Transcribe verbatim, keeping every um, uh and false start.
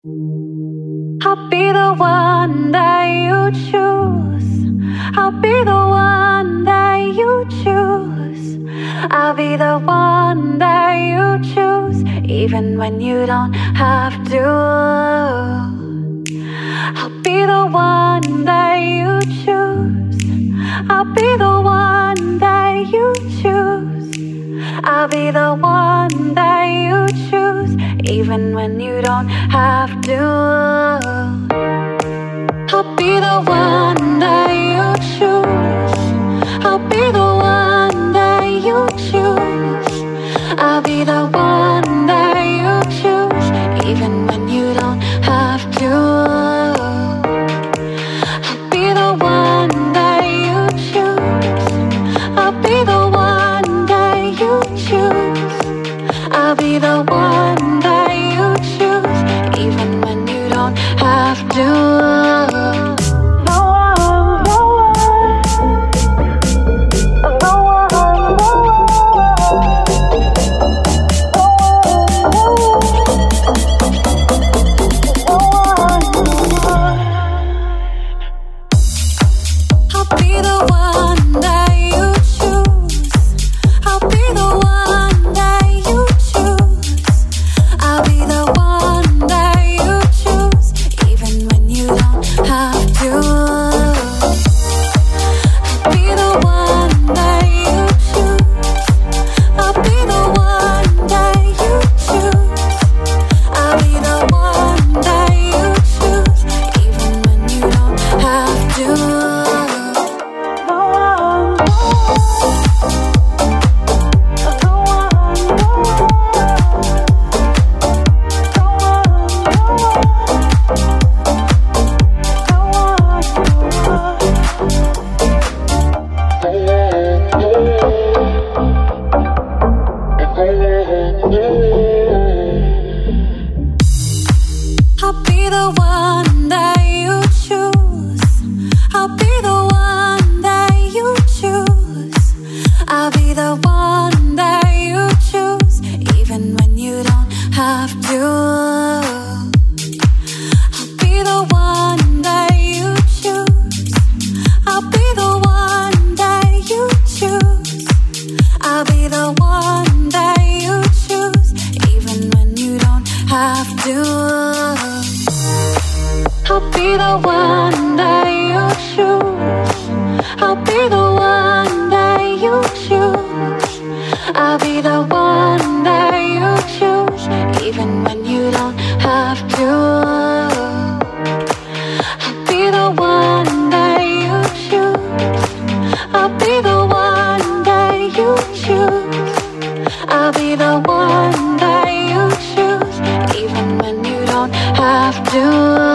I'll be the one that you choose. I'll be the one that you choose. I'll be the one that you choose, even when you don't have to. I'll be the one that you choose. I'll be the one that you choose. I'll be the one that you choose, even when you don't have to. I'll be the one that you choose. I'll be the one that you choose. I'll be the one that you choose, even when you don't have to. I'll be the one that you choose. I'll be the one that you choose. I'll be the one that you choose, even when you don't have to. The one that you choose, even when you don't have to.